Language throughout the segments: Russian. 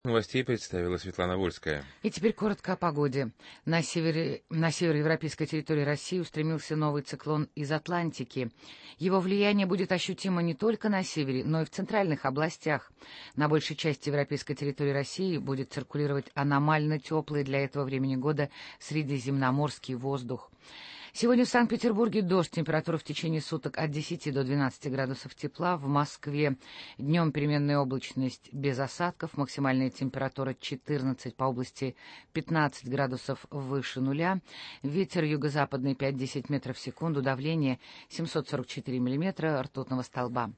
Новостей представила Светлана Вольская. И теперь коротко о погоде. На североевропейской территории России устремился новый циклон из Атлантики. Его влияние будет ощутимо не только на севере, но и в центральных областях. На большей части европейской территории России будет циркулировать аномально теплый для этого времени года средиземноморский воздух. Сегодня в Санкт-Петербурге дождь, температура в течение суток от 10 до 12 градусов тепла. В Москве днем переменная облачность без осадков, максимальная температура 14, по области 15 градусов выше нуля. Ветер юго-западный 5-10 метров в секунду, давление 744 миллиметра ртутного столба.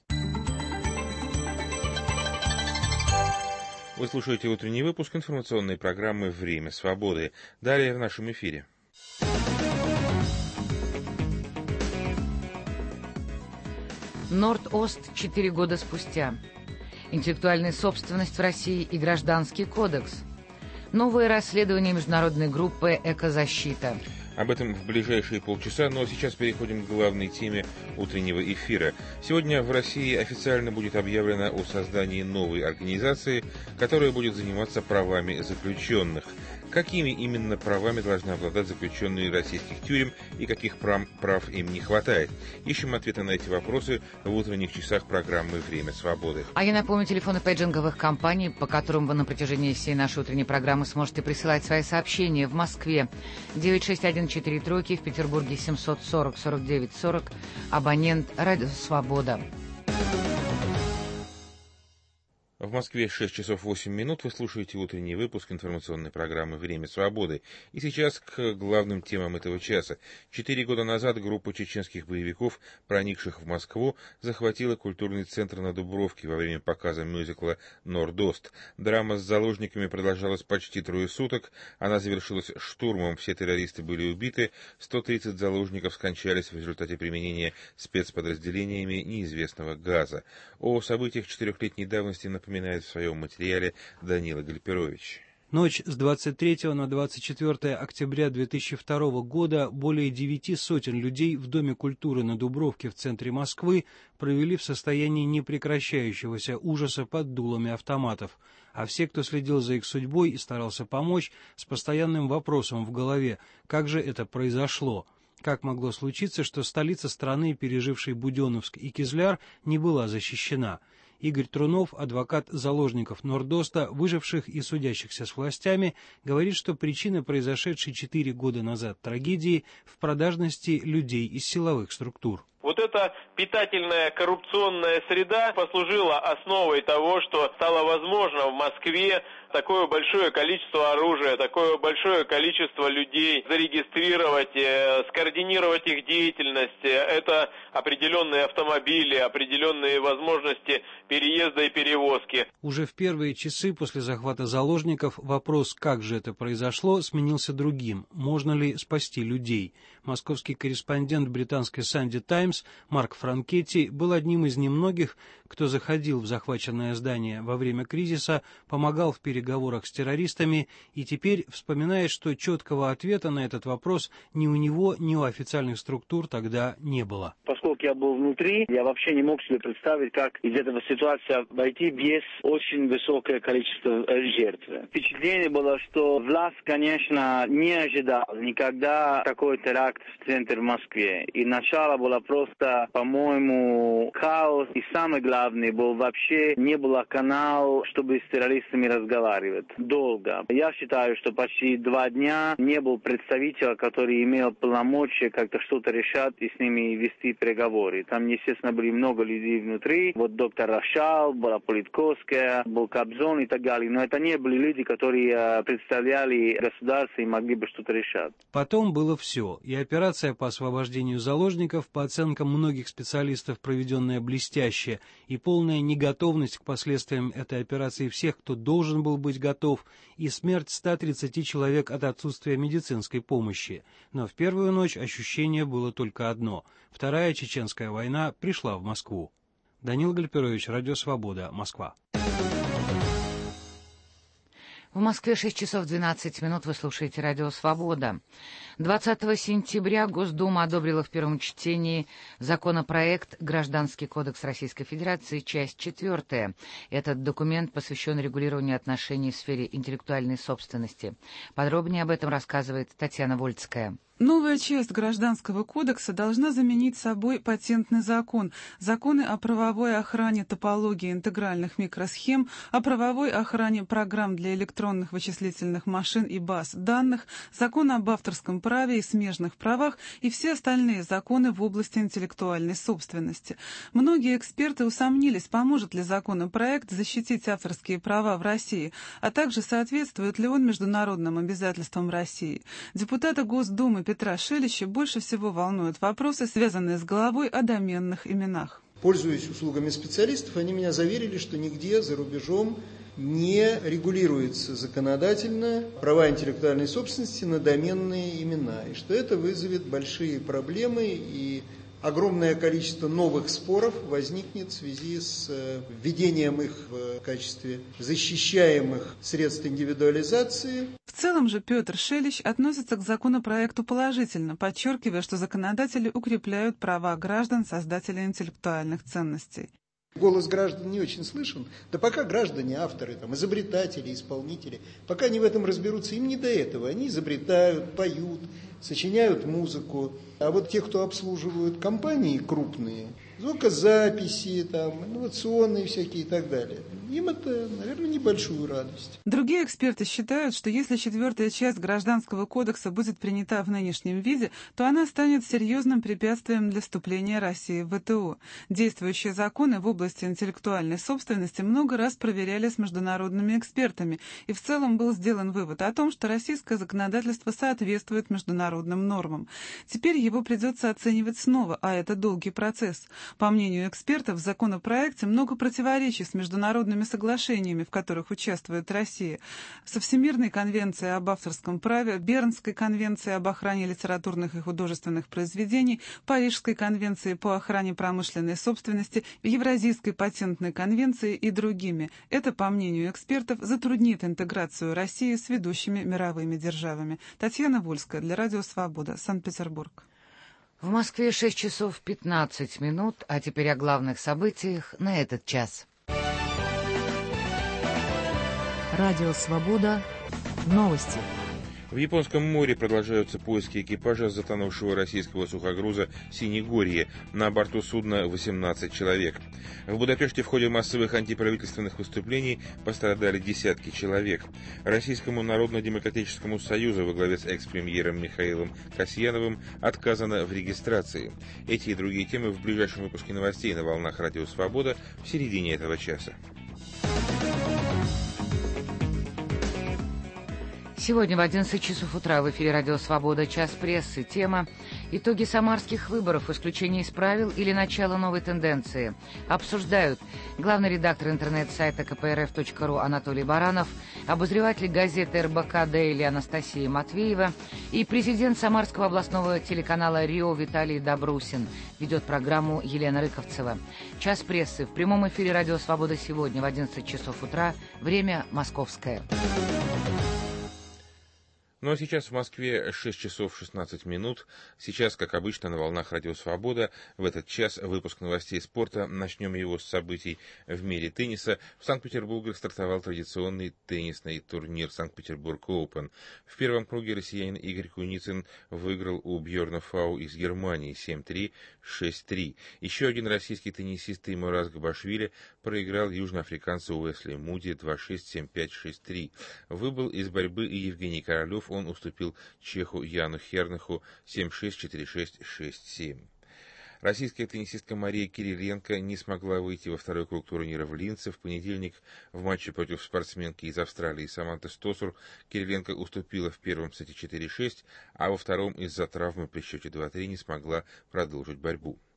Вы слушаете утренний выпуск информационной программы «Время свободы». Далее в нашем эфире. Норд-Ост 4 года спустя. Интеллектуальная собственность в России и Гражданский кодекс. Новые расследования международной группы «Экозащита». Об этом в ближайшие полчаса, но сейчас переходим к главной теме утреннего эфира. Сегодня в России официально будет объявлено о создании новой организации, которая будет заниматься правами заключенных. Какими именно правами должны обладать заключенные российских тюрем и каких прав им не хватает? Ищем ответы на эти вопросы в утренних часах программы «Время свободы». А я напомню телефоны пейджинговых компаний, по которым вы на протяжении всей нашей утренней программы сможете присылать свои сообщения. В Москве 96143, в Петербурге 740-49-40, абонент «Радио Свобода». В Москве 6 часов 8 минут. Вы слушаете утренний выпуск информационной программы «Время свободы». И сейчас к главным темам этого часа. 4 года назад группа чеченских боевиков, проникших в Москву, захватила культурный центр на Дубровке во время показа мюзикла «Норд-Ост». Драма с заложниками продолжалась почти 3 суток. Она завершилась штурмом. Все террористы были убиты. 130 заложников скончались в результате применения спецподразделениями неизвестного газа. О событиях 4-летней давности напоминает в своем материале Данила Гальперович. Ночь с 23 на 24 октября 2002 года более 9 сотен людей в Доме культуры на Дубровке в центре Москвы провели в состоянии непрекращающегося ужаса под дулами автоматов, а все, кто следил за их судьбой и старался помочь, с постоянным вопросом в голове: как же это произошло? Как могло случиться, что столица страны, пережившей Буденновск и Кизляр, не была защищена? Игорь Трунов, адвокат заложников Норд-Оста, выживших и судящихся с властями, говорит, что причина произошедшей 4 года назад трагедии в продажности людей из силовых структур. Вот эта питательная коррупционная среда послужила основой того, что стало возможно в Москве такое большое количество оружия, такое большое количество людей зарегистрировать, скоординировать их деятельность. Это определенные автомобили, определенные возможности переезда и перевозки. Уже в первые часы после захвата заложников вопрос, как же это произошло, сменился другим: можно ли спасти людей? Московский корреспондент британской «Санди Таймс» Марк Франкетти был одним из немногих, кто заходил в захваченное здание во время кризиса, помогал в переговорах с террористами и теперь вспоминает, что четкого ответа на этот вопрос ни у него, ни у официальных структур тогда не было. Поскольку я был внутри, я вообще не мог себе представить, как из этого ситуации войти без очень высокого количества жертв. Впечатление было, что власть, конечно, не ожидала никогда такой теракт в центре Москвы. И начало было просто, по-моему, хаос. И самое главное, вообще не было канала, чтобы с террористами разговаривать. Долго. Я считаю, что почти 2 дня не был представителя, который имел полномочия как-то что-то решать и с ними вести переговоры. Там, естественно, были много людей внутри. Вот доктор Рашал, была Политковская, был Кобзон и так далее. Но это не были люди, которые представляли государство и могли бы что-то решать. Потом было все. И операция по освобождению заложников, по оценкам многих специалистов, проведенная блестяще, и полная неготовность к последствиям этой операции всех, кто должен был быть готов, и смерть 130 человек от отсутствия медицинской помощи. Но в первую ночь ощущение было только одно: Вторая чеченская война пришла в Москву. Данил Гальперович, Радио Свобода, Москва. В Москве 6 часов 12 минут. Вы слушаете «Радио Свобода». 20 сентября Госдума одобрила в первом чтении законопроект «Гражданский кодекс Российской Федерации. Часть 4». Этот документ посвящен регулированию отношений в сфере интеллектуальной собственности. Подробнее об этом рассказывает Татьяна Вольская. Новая часть Гражданского кодекса должна заменить собой патентный закон, законы о правовой охране топологии интегральных микросхем, о правовой охране программ для электронных вычислительных машин и баз данных, закон об авторском праве и смежных правах и все остальные законы в области интеллектуальной собственности. Многие эксперты усомнились, поможет ли законопроект защитить авторские права в России, а также соответствует ли он международным обязательствам России. Депутаты Госдумы Петра Шелища больше всего волнуют вопросы, связанные с главой о доменных именах. Пользуясь услугами специалистов, они меня заверили, что нигде за рубежом не регулируется законодательно права интеллектуальной собственности на доменные имена, и что это вызовет большие проблемы, и огромное количество новых споров возникнет в связи с введением их в качестве защищаемых средств индивидуализации. В целом же Петр Шелищ относится к законопроекту положительно, подчеркивая, что законодатели укрепляют права граждан, создателей интеллектуальных ценностей. Голос граждан не очень слышен. Да пока граждане, авторы, изобретатели, исполнители, пока они в этом разберутся, им не до этого. Они изобретают, поют, сочиняют музыку. А вот те, кто обслуживают компании крупные, звукозаписи, инновационные всякие и так далее, им это, наверное, небольшую радость. Другие эксперты считают, что если 4-я часть Гражданского кодекса будет принята в нынешнем виде, то она станет серьезным препятствием для вступления России в ВТО. Действующие законы в области интеллектуальной собственности много раз проверяли с международными экспертами, и в целом был сделан вывод о том, что российское законодательство соответствует международным нормам. Теперь его придется оценивать снова, а это долгий процесс. По мнению экспертов, в законопроекте много противоречий с международными соглашениями, в которых участвует Россия, со Всемирной конвенцией об авторском праве, Бернской конвенцией об охране литературных и художественных произведений, Парижской конвенцией по охране промышленной собственности, Евразийской патентной конвенцией и другими. Это, по мнению экспертов, затруднит интеграцию России с ведущими мировыми державами. Татьяна Вольская для Радио Свобода, Санкт-Петербург. В Москве 6 часов 15 минут, а теперь о главных событиях на этот час. Радио «Свобода». Новости. В Японском море продолжаются поиски экипажа затонувшего российского сухогруза «Синегорье». На борту судна 18 человек. В Будапеште в ходе массовых антиправительственных выступлений пострадали десятки человек. Российскому Народно-демократическому союзу во главе с экс-премьером Михаилом Касьяновым отказано в регистрации. Эти и другие темы в ближайшем выпуске новостей на волнах «Радио Свобода» в середине этого часа. Сегодня в 11 часов утра в эфире «Радио Свобода», час прессы. Тема «Итоги самарских выборов. Исключение из правил или начало новой тенденции». Обсуждают главный редактор интернет-сайта kprf.ru Анатолий Баранов, обозреватель газеты РБК «Дейли» Анастасия Матвеева и президент Самарского областного телеканала «Рио» Виталий Добрусин. Ведет программу Елена Рыковцева. Час прессы в прямом эфире «Радио Свобода» сегодня в 11 часов утра. Время московское. Ну а сейчас в Москве 6 часов 16 минут. Сейчас, как обычно, на волнах «Радио Свобода» в этот час выпуск новостей спорта. Начнем его с событий в мире тенниса. В Санкт-Петербурге стартовал традиционный теннисный турнир «Санкт-Петербург Оупен». В первом круге россиянин Игорь Куницын выиграл у Бьорна Фау из Германии 7-3, 6-3. Еще один российский теннисист Теймураз Габашвили проиграл южноафриканцу Уэсли Муди 2-6, 7-5, 6-3. Выбыл из борьбы и Евгений Королев. Он уступил чеху Яну Хернаху 7-6, 4-6, 6-7. Российская теннисистка Мария Кириленко не смогла выйти во второй круг турнира в Линце. В понедельник в матче против спортсменки из Австралии Саманты Стосур Кириленко уступила в первом сете 4-6, а во втором из-за травмы при счете 2-3 не смогла продолжить борьбу.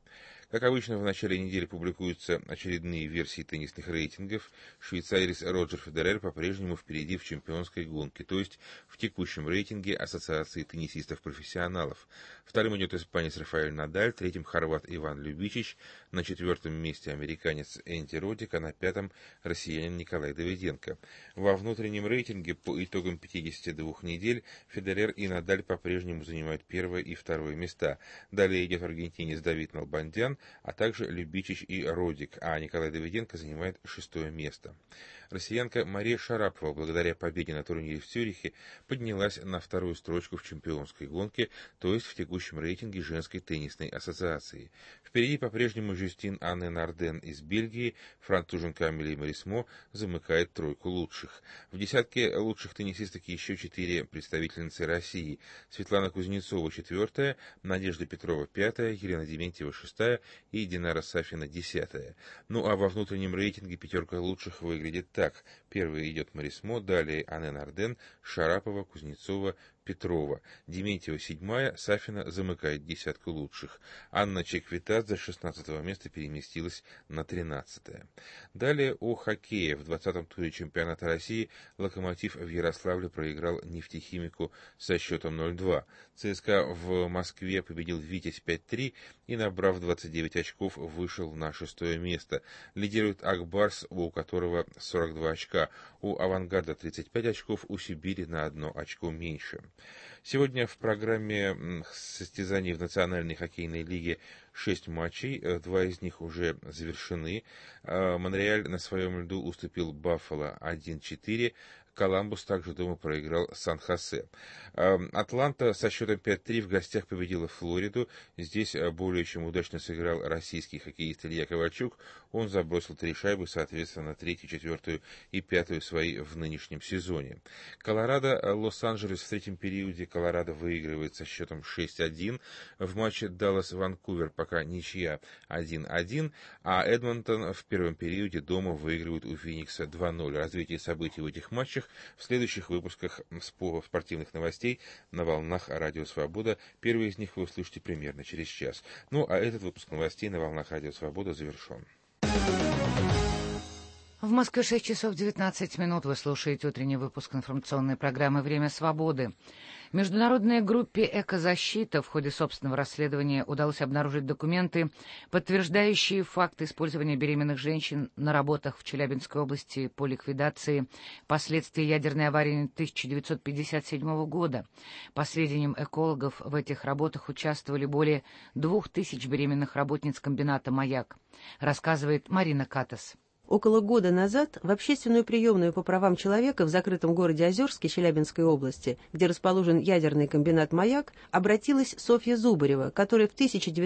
Как обычно, в начале недели публикуются очередные версии теннисных рейтингов. Швейцарец Роджер Федерер по-прежнему впереди в чемпионской гонке, то есть в текущем рейтинге Ассоциации теннисистов-профессионалов. Вторым идет испанец Рафаэль Надаль, третьим хорват Иван Любичич, на четвертом месте американец Энди Роддик, а на пятом россиянин Николай Давиденко. Во внутреннем рейтинге по итогам 52 недель Федерер и Надаль по-прежнему занимают первое и второе места. Далее идет аргентинец Давид Налбандян, а также Любичич и Роддик, а Николай Давиденко занимает шестое место. Россиянка Мария Шарапова, благодаря победе на турнире в Цюрихе, поднялась на вторую строчку в чемпионской гонке, то есть в текущем рейтинге женской теннисной ассоциации. Впереди по-прежнему Жюстин Анне Нарден из Бельгии, француженка Амелия Марисмо замыкает тройку лучших. В десятке лучших теннисисток еще 4 представительницы России. Светлана Кузнецова 4-я, Надежда Петрова 5-я, Елена Дементьева 6-я и Динара Сафина 10-я. Ну а во внутреннем рейтинге пятерка лучших выглядит так. Первой идет Марисмо, далее Анне Нарден, Шарапова, Кузнецова, Петрова. Дементьева 7-я, Сафина замыкает десятку лучших. Анна Чеквитадзе с 16-го места переместилась на 13-е. Далее о хоккее. В 20-м туре чемпионата России «Локомотив» в Ярославле проиграл «Нефтехимику» со счетом 0-2. ЦСКА в Москве победил «Витязь» 5-3 и, набрав 29 очков, вышел на 6-е место. Лидирует «Акбарс», у которого 42 очка. У «Авангарда» 35 очков, у «Сибири» на 1 очко меньше. Сегодня в программе состязаний в Национальной хоккейной лиге 6 матчей, 2 из них уже завершены. Монреаль на своем льду уступил Баффало 1-4. Коламбус также дома проиграл Сан-Хосе. Атланта со счетом 5-3 в гостях победила Флориду. Здесь более чем удачно сыграл российский хоккеист Илья Ковальчук. Он забросил 3 шайбы, соответственно, 3-ю, 4-ю и 5-ю свои в нынешнем сезоне. Колорадо, Лос-Анджелес в третьем периоде Колорадо выигрывает со счетом 6-1. В матче Даллас-Ванкувер пока ничья 1-1, а Эдмонтон в первом периоде дома выигрывает у Феникса 2-0. Развитие событий в этих матчах в следующих выпусках спортивных новостей на волнах Радио Свобода. Первый из них вы услышите примерно через час. Ну, а этот выпуск новостей на волнах Радио Свобода завершен. В Москве 6 часов 19 минут. Вы слушаете утренний выпуск информационной программы «Время свободы». Международной группе «Экозащита» в ходе собственного расследования удалось обнаружить документы, подтверждающие факт использования беременных женщин на работах в Челябинской области по ликвидации последствий ядерной аварии 1957 года. По сведениям экологов, в этих работах участвовали более 2000 беременных работниц комбината «Маяк», рассказывает Марина Катас. Около года назад в общественную приемную по правам человека в закрытом городе Озерске Челябинской области, где расположен ядерный комбинат «Маяк», обратилась Софья Зубарева, которая в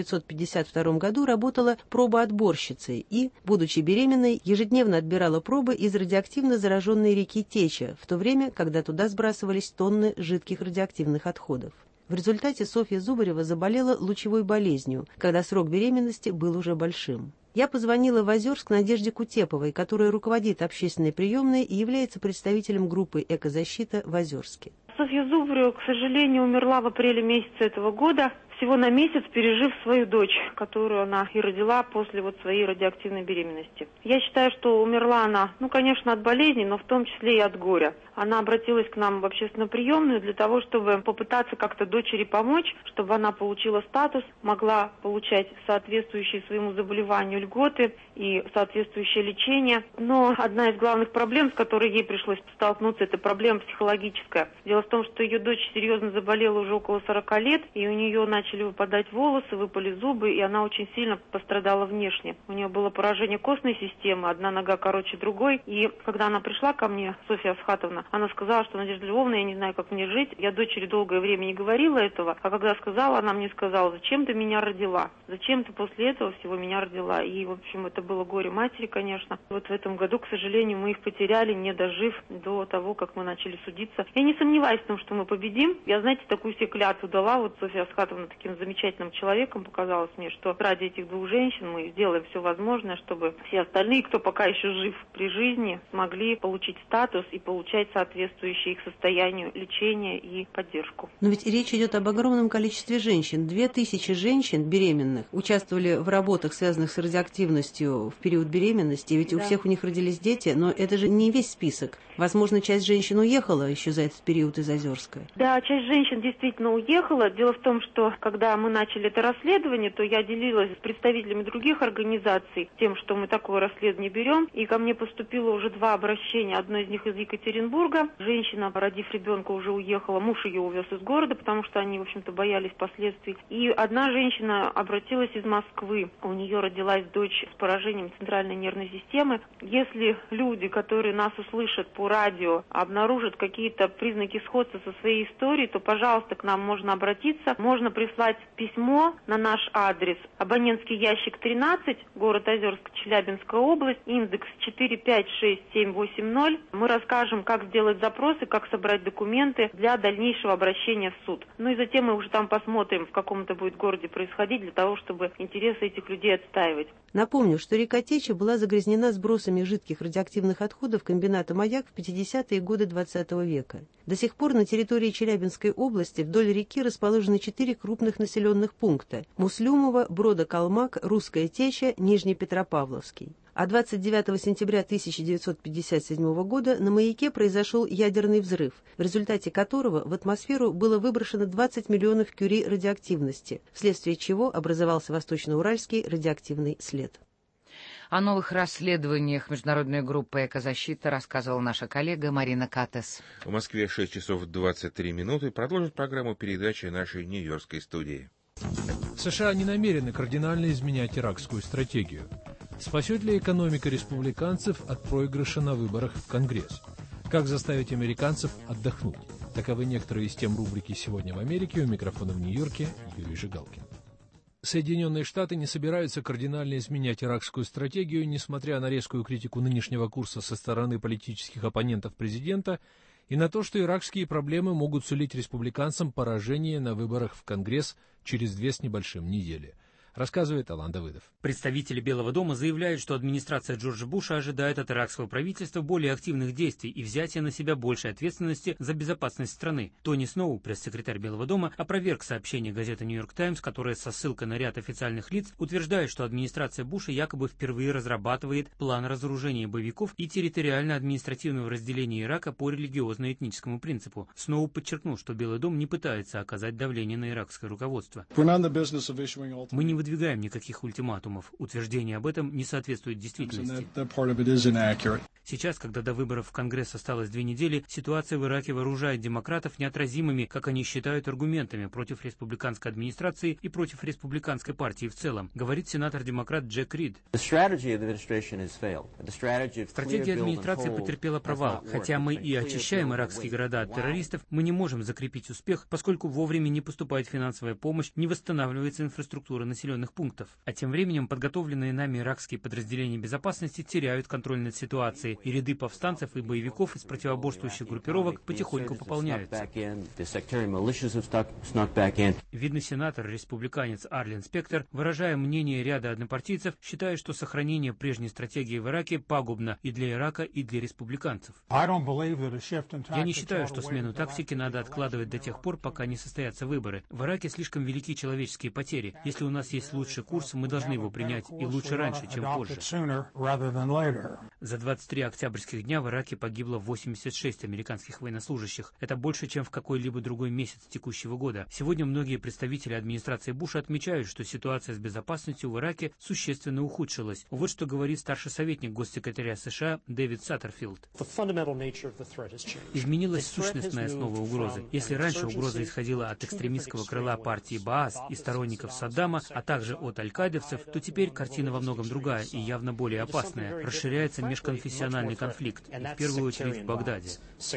1952 году работала пробоотборщицей и, будучи беременной, ежедневно отбирала пробы из радиоактивно зараженной реки Теча, в то время, когда туда сбрасывались тонны жидких радиоактивных отходов. В результате Софья Зубарева заболела лучевой болезнью, когда срок беременности был уже большим. Я позвонила в Озерск Надежде Кутеповой, которая руководит общественной приемной и является представителем группы «Экозащита» в Озерске. Софья Зубарева, к сожалению, умерла в апреле месяце этого года, всего на месяц пережив свою дочь, которую она и родила после своей радиоактивной беременности. Я считаю, что умерла она, конечно, от болезни, но в том числе и от горя. Она обратилась к нам в общественную приемную для того, чтобы попытаться как-то дочери помочь, чтобы она получила статус, могла получать соответствующие своему заболеванию льготы и соответствующее лечение. Но одна из главных проблем, с которой ей пришлось столкнуться, это проблема психологическая. Дело в том, что ее дочь серьезно заболела уже около 40 лет, и у нее начали выпадать волосы, выпали зубы, и она очень сильно пострадала внешне. У нее было поражение костной системы, одна нога короче другой. И когда она пришла ко мне, Софья Асхатовна, она сказала, что: Надежда Львовна, я не знаю, как мне жить. Я дочери долгое время не говорила этого, а когда сказала, она мне сказала: зачем ты меня родила? Зачем ты после этого всего меня родила? И, в общем, это было горе матери, конечно. В этом году, к сожалению, мы их потеряли, не дожив до того, как мы начали судиться. Я не сомневаюсь в том, что мы победим. Я, знаете, такую себе клятву дала, Софья Асхатовна, таким замечательным человеком, показалось мне, что ради этих двух женщин мы сделаем все возможное, чтобы все остальные, кто пока еще жив при жизни, смогли получить статус и получать соответствующее их состоянию лечение и поддержку. Но ведь речь идет об огромном количестве женщин. 2000 женщин беременных участвовали в работах, связанных с радиоактивностью в период беременности. Ведь у всех у них родились дети, но это же не весь список. Возможно, часть женщин уехала еще за этот период из Озерска. Да, часть женщин действительно уехала. Дело в том, что когда мы начали это расследование, то я делилась с представителями других организаций тем, что мы такое расследование берем. И ко мне поступило уже 2 обращения. Одно из них из Екатеринбурга. Женщина, родив ребенка, уже уехала. Муж ее увез из города, потому что они, в общем-то, боялись последствий. И одна женщина обратилась из Москвы. У нее родилась дочь с поражением центральной нервной системы. Если люди, которые нас услышат по радио, обнаружат какие-то признаки сходства со своей историей, то, пожалуйста, к нам можно обратиться. Можно прислать письмо на наш адрес. Абонентский ящик 13, город Озерск, Челябинская область, индекс 456-780. Мы расскажем, как сделать запросы, как собрать документы для дальнейшего обращения в суд. Ну и затем мы уже там посмотрим, в каком это будет городе происходить, для того, чтобы интересы этих людей отстаивать. Напомню, что река Теча была загрязнена сбросами жидких радиоактивных отходов комбината «Маяк» в 50-е годы XX века. До сих пор на территории Челябинской области вдоль реки расположены 4 крупных населенных пункта – Муслюмово, Бродо-Калмак, Русская Теча, Нижнепетропавловский. А 29 сентября 1957 года на «Маяке» произошел ядерный взрыв, в результате которого в атмосферу было выброшено 20 миллионов кюри радиоактивности, вследствие чего образовался Восточно-Уральский радиоактивный след. О новых расследованиях международной группы «Экозащита» рассказывала наша коллега Марина Катес. В Москве 6 часов 23 минуты. Продолжит программу передачи нашей нью-йоркской студии. США не намерены кардинально изменять иракскую стратегию. Спасет ли экономика республиканцев от проигрыша на выборах в Конгресс? Как заставить американцев отдохнуть? Таковы некоторые из тем рубрики «Сегодня в Америке». У микрофона в Нью-Йорке Юрий Жигалкин. Соединенные Штаты не собираются кардинально изменять иракскую стратегию, несмотря на резкую критику нынешнего курса со стороны политических оппонентов президента и на то, что иракские проблемы могут сулить республиканцам поражение на выборах в Конгресс через 2 с небольшим недели. Рассказывает Алан Давыдов. Представители Белого дома заявляют, что администрация Джорджа Буша ожидает от иракского правительства более активных действий и взятия на себя большей ответственности за безопасность страны. Тони Сноу, пресс-секретарь Белого дома, опроверг сообщение газеты «Нью-Йорк Таймс», которое со ссылкой на ряд официальных лиц утверждает, что администрация Буша якобы впервые разрабатывает план разоружения боевиков и территориально-административного разделения Ирака по религиозно-этническому принципу. Сноу подчеркнул, что Белый дом не пытается оказать давление на иракское руководство. Мы не выдвигаем никаких ультиматумов. Утверждение об этом не соответствует действительности. Сейчас, когда до выборов в Конгресс осталось 2 недели, ситуация в Ираке вооружает демократов неотразимыми, как они считают, аргументами против республиканской администрации и против республиканской партии в целом, говорит сенатор-демократ Джек Рид. Стратегия администрации потерпела провал. Хотя мы и очищаем иракские города от террористов, мы не можем закрепить успех, поскольку вовремя не поступает финансовая помощь, не восстанавливается инфраструктура населенных пунктов. А тем временем подготовленные нами иракские подразделения безопасности теряют контроль над ситуацией, и ряды повстанцев и боевиков из противоборствующих группировок потихоньку пополняются. Видный сенатор, республиканец Арлен Спектор, выражая мнение ряда однопартийцев, считает, что сохранение прежней стратегии в Ираке пагубно и для Ирака, и для республиканцев. Я не считаю, что смену тактики надо откладывать до тех пор, пока не состоятся выборы. В Ираке слишком велики человеческие потери. Если у нас есть лучший курс, мы должны его принять, и лучше раньше, чем позже. За 23 октябрьских дня в Ираке погибло 86 американских военнослужащих. Это больше, чем в какой-либо другой месяц текущего года. Сегодня многие представители администрации Буша отмечают, что ситуация с безопасностью в Ираке существенно ухудшилась. Вот что говорит старший советник госсекретаря США Дэвид Саттерфилд. Изменилась сущностная основа угрозы. Если раньше угроза исходила от экстремистского крыла партии Баас и сторонников Саддама, а также от аль-каидовцев, то теперь картина во многом другая и явно более опасная. Расширяется межконфессиональный конфликт, и в первую очередь в Багдаде.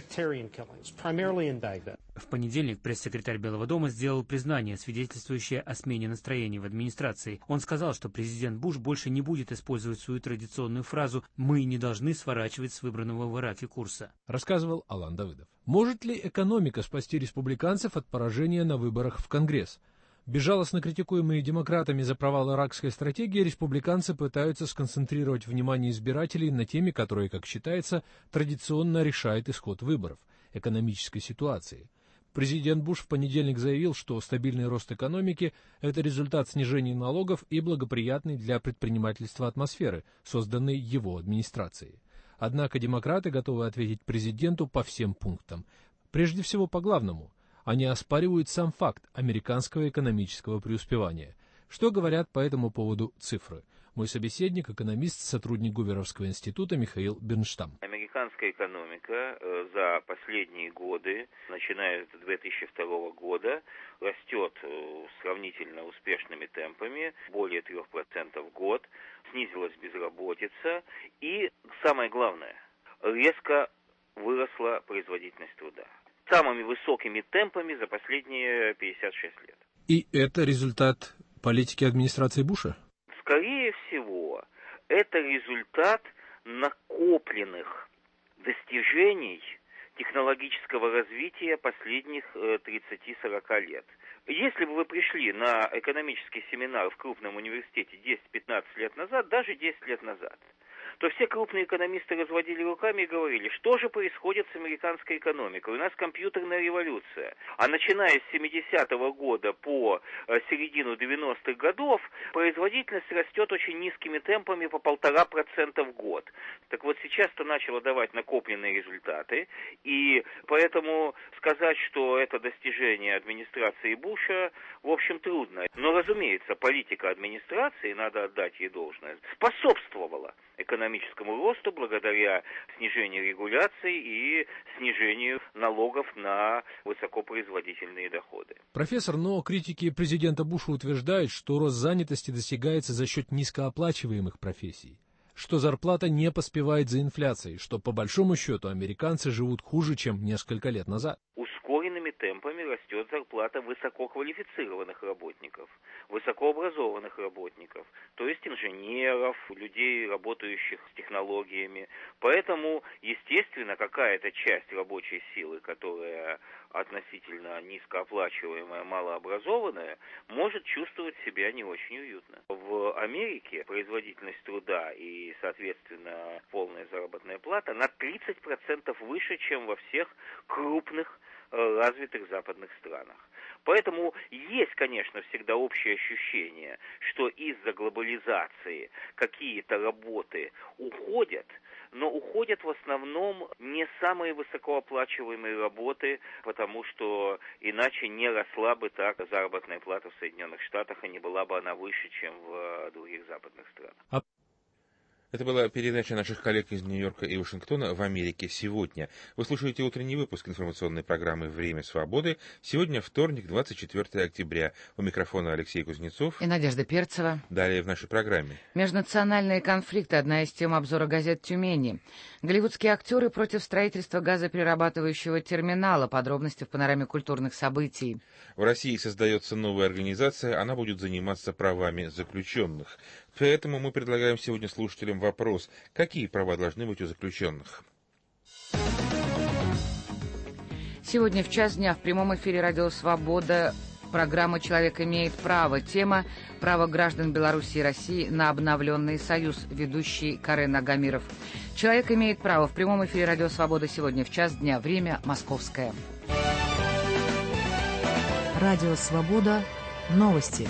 В понедельник пресс-секретарь Белого дома сделал признание, свидетельствующее о смене настроений в администрации. Он сказал, что президент Буш больше не будет использовать свою традиционную фразу «мы не должны сворачивать с выбранного в Ираке курса». Рассказывал Алан Давыдов. Может ли экономика спасти республиканцев от поражения на выборах в Конгресс? Безжалостно критикуемые демократами за провал иракской стратегии, республиканцы пытаются сконцентрировать внимание избирателей на теме, которая, как считается, традиционно решает исход выборов – экономической ситуации. Президент Буш в понедельник заявил, что стабильный рост экономики – это результат снижения налогов и благоприятной для предпринимательства атмосферы, созданной его администрацией. Однако демократы готовы ответить президенту по всем пунктам. Прежде всего по главному. Они оспаривают сам факт американского экономического преуспевания. Что говорят по этому поводу цифры? Мой собеседник, экономист, сотрудник Гуверовского института Михаил Бернштам. Американская экономика за последние годы, начиная с 2002 года, растет сравнительно успешными темпами, более 3% в год, снизилась безработица и, самое главное, резко выросла производительность труда. Самыми высокими темпами за последние 56 лет. И это результат политики администрации Буша? Скорее всего, это результат накопленных достижений технологического развития последних 30-40 лет. Если бы вы пришли на экономический семинар в крупном университете 10-15 лет назад, даже 10 лет назад, то все крупные экономисты разводили руками и говорили, что же происходит с американской экономикой. У нас компьютерная революция. А начиная с 70-го года по середину 90-х годов, производительность растет очень низкими темпами по 1,5% в год. Так вот сейчас-то начало давать накопленные результаты, и поэтому сказать, что это достижение администрации Буша, в общем, трудно. Но, разумеется, политика администрации, надо отдать ей должное, способствовала экономическому росту благодаря снижению регуляций и снижению налогов на высокопроизводительные доходы. Профессор, но критики президента Буша утверждают, что рост занятости достигается за счет низкооплачиваемых профессий, что зарплата не поспевает за инфляцией, что по большому счету американцы живут хуже, чем несколько лет назад. Ускоренными темпами растет зарплата высококвалифицированных работников, высокообразованных работников, то есть инженеров, людей, работающих с технологиями. Поэтому, естественно, какая-то часть рабочей силы, которая относительно низкооплачиваемая, малообразованная, может чувствовать себя не очень уютно. В Америке производительность труда и, соответственно, полная заработная плата на 30% выше, чем во всех крупных развитых западных странах. Поэтому есть, конечно, всегда общее ощущение, что из-за глобализации какие-то работы уходят, но уходят в основном не самые высокооплачиваемые работы, потому что иначе не росла бы так заработная плата в Соединенных Штатах, и не была бы она выше, чем в других западных странах. Это была передача наших коллег из Нью-Йорка и Вашингтона в Америке сегодня. Вы слушаете утренний выпуск информационной программы «Время свободы». Сегодня вторник, 24 октября. У микрофона Алексей Кузнецов и Надежда Перцева. Далее в нашей программе. Межнациональные конфликты – одна из тем обзора газет «Тюмени». Голливудские актеры против строительства газоперерабатывающего терминала. Подробности в панораме культурных событий. В России создается новая организация, она будет заниматься правами заключенных. Поэтому мы предлагаем сегодня слушателям вопрос, какие права должны быть у заключенных. Сегодня в час дня в прямом эфире «Радио Свобода» программа «Человек имеет право». Тема «Право граждан Беларуси и России на обновленный союз». Ведущий Карен Агамиров. «Человек имеет право» в прямом эфире «Радио Свобода» сегодня в час дня. Время московское. «Радио Свобода». Новости.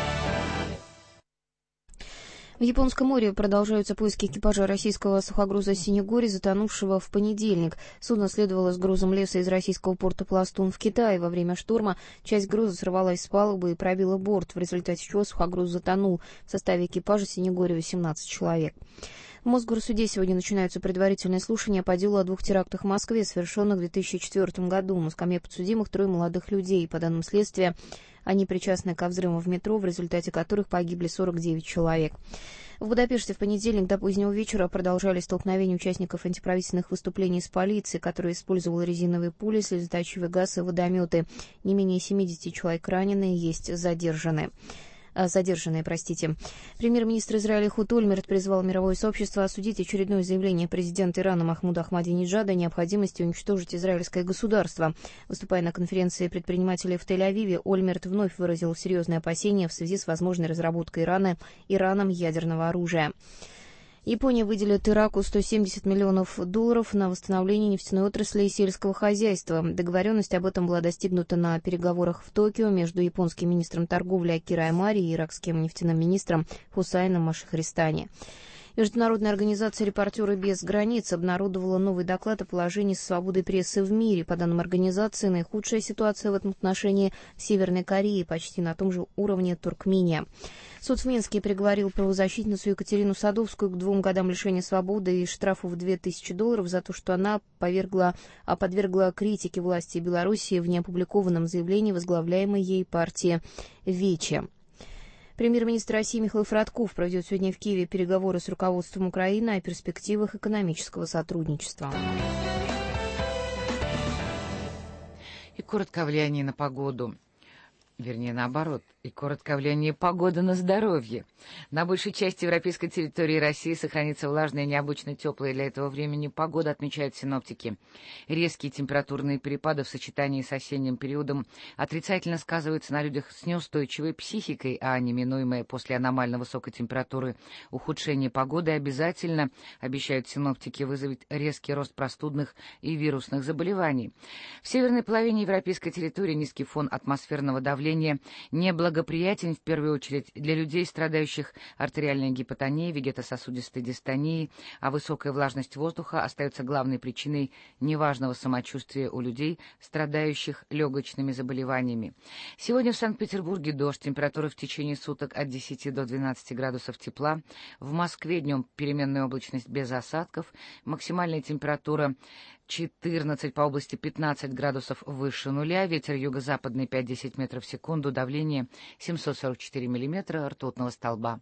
В Японском море продолжаются поиски экипажа российского сухогруза «Синегорье», затонувшего в понедельник. Судно следовало с грузом леса из российского порта Пластун в Китае. Во время шторма часть груза сорвалась с палубы и пробила борт, в результате чего сухогруз затонул. В составе экипажа «Синегорья» 18 человек. В Мосгорсуде сегодня начинаются предварительные слушания по делу о 2 терактах в Москве, совершенных в 2004 году. На скамье подсудимых 3 молодых людей. По данным следствия, они причастны ко взрывам в метро, в результате которых погибли 49 человек. В Будапеште в понедельник до позднего вечера продолжались столкновения участников антиправительственных выступлений с полицией, которая использовала резиновые пули, слезоточивый газ и водометы. Не менее 70 человек ранены, есть задержаны. задержанные. Премьер-министр Израиля Эхуд Ольмерт призвал мировое сообщество осудить очередное заявление президента Ирана Махмуда Ахмадинеджада о необходимости уничтожить израильское государство. Выступая на конференции предпринимателей в Тель-Авиве, Ольмерт вновь выразил серьезные опасения в связи с возможной разработкой Ираном ядерного оружия. Япония выделит Ираку $170 миллионов на восстановление нефтяной отрасли и сельского хозяйства. Договоренность об этом была достигнута на переговорах в Токио между японским министром торговли Акиро Ямари и иракским нефтяным министром Хусайном Машехристани. Международная организация «Репортеры без границ» обнародовала новый доклад о положении со свободой прессы в мире. По данным организации, наихудшая ситуация в этом отношении в Северной Корее, почти на том же уровне Туркмения. Суд в Минске приговорил правозащитницу Екатерину Садовскую к 2 годам лишения свободы и штрафу в $2000 за то, что она подвергла критике власти Белоруссии в неопубликованном заявлении возглавляемой ей партии «Вече». Премьер-министр России Михаил Фродков проведет сегодня в Киеве переговоры с руководством Украины о перспективах экономического сотрудничества. И коротко о влиянии на погоду. Вернее, наоборот, и коротко о влиянии погоды на здоровье. На большей части европейской территории России сохранится влажная и необычно теплая для этого времени погода, отмечают синоптики. Резкие температурные перепады в сочетании с осенним периодом отрицательно сказываются на людях с неустойчивой психикой, а неминуемое после аномально высокой температуры ухудшение погоды обязательно, обещают синоптики, вызовет резкий рост простудных и вирусных заболеваний. В северной половине европейской территории низкий фон атмосферного давления неблагоприятен в первую очередь для людей, страдающих артериальной гипотонией, вегетососудистой дистонией, а высокая влажность воздуха остается главной причиной неважного самочувствия у людей, страдающих легочными заболеваниями. Сегодня в Санкт-Петербурге дождь, температура в течение суток от 10 до 12 градусов тепла, в Москве днем переменная облачность без осадков, максимальная температура 14, по области 15 градусов выше нуля, ветер юго-западный 5-10 метров в секунду, давление 744 миллиметра ртутного столба.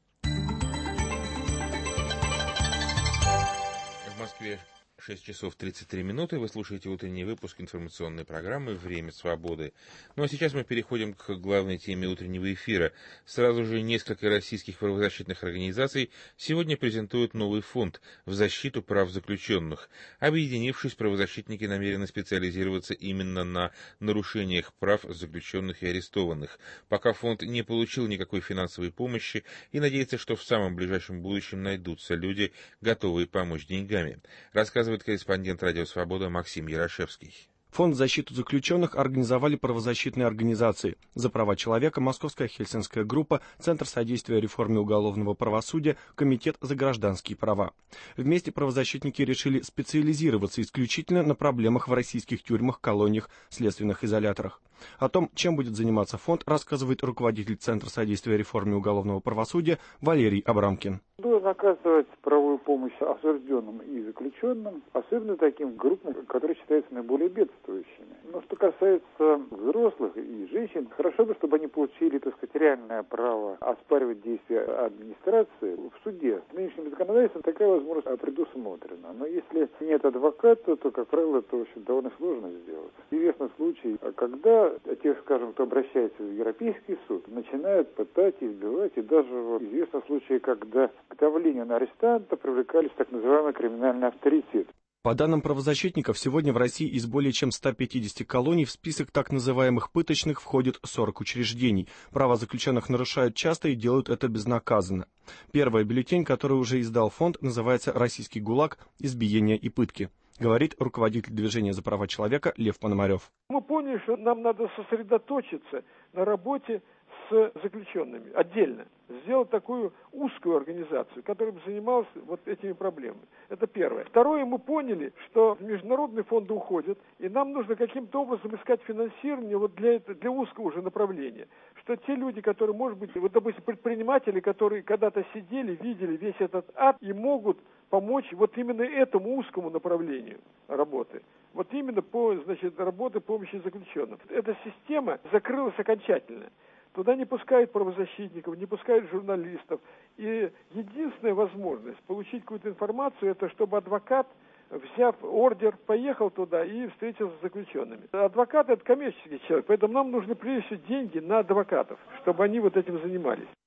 В Москве 6 часов 33 минуты. Вы слушаете утренний выпуск информационной программы «Время свободы». Ну а сейчас мы переходим к главной теме утреннего эфира. Сразу же несколько российских правозащитных организаций сегодня презентуют новый фонд в защиту прав заключенных. Объединившись, правозащитники намерены специализироваться именно на нарушениях прав заключенных и арестованных. Пока фонд не получил никакой финансовой помощи и надеется, что в самом ближайшем будущем найдутся люди, готовые помочь деньгами. Рассказывает корреспондент «Радио Свобода» Максим Ярошевский. Фонд защиты заключенных организовали правозащитные организации «За права человека», Московская Хельсинская группа, Центр содействия реформе уголовного правосудия, Комитет за гражданские права. Вместе правозащитники решили специализироваться исключительно на проблемах в российских тюрьмах, колониях, следственных изоляторах. О том, чем будет заниматься фонд, рассказывает руководитель Центра содействия реформе уголовного правосудия Валерий Абрамкин. Должен оказывать правовую помощь осужденным и заключенным, особенно таким группам, которые считаются наиболее бедствующими. Но что касается взрослых и женщин, хорошо бы, чтобы они получили, так сказать, реальное право оспаривать действия администрации в суде. В нынешнем законодательстве такая возможность предусмотрена. Но если нет адвоката, то, как правило, это очень довольно сложно сделать. Известный случай, когда те, скажем, кто обращается в Европейский суд, начинают пытать, избивать, и даже известны случаи, когда к давлению на арестанта привлекались так называемый криминальный авторитет. По данным правозащитников, сегодня в России из более чем 150 колоний в список так называемых пыточных входит 40 учреждений. Права заключенных нарушают часто и делают это безнаказанно. Первый бюллетень, который уже издал фонд, называется «Российский ГУЛАГ. Избиения и пытки», говорит руководитель движения за права человека Лев Пономарев. Мы поняли, что нам надо сосредоточиться на работе с заключенными отдельно. Сделать такую узкую организацию, которая бы занималась вот этими проблемами. Это первое. Второе, мы поняли, что международные фонды уходят, и нам нужно каким-то образом искать финансирование вот для узкого уже направления. Что те люди, которые, может быть, вот, допустим, предприниматели, которые когда-то сидели, видели весь этот ад, и могут помочь вот именно этому узкому направлению работы. Вот именно по, значит, работе помощи заключенным. Эта система закрылась окончательно. Туда не пускают правозащитников, не пускают журналистов. И единственная возможность получить какую-то информацию, это чтобы адвокат, взяв ордер, поехал туда и встретился с заключенными. Адвокат – это коммерческий человек, поэтому нам нужны прежде всего деньги на адвокатов, чтобы они вот этим занимались.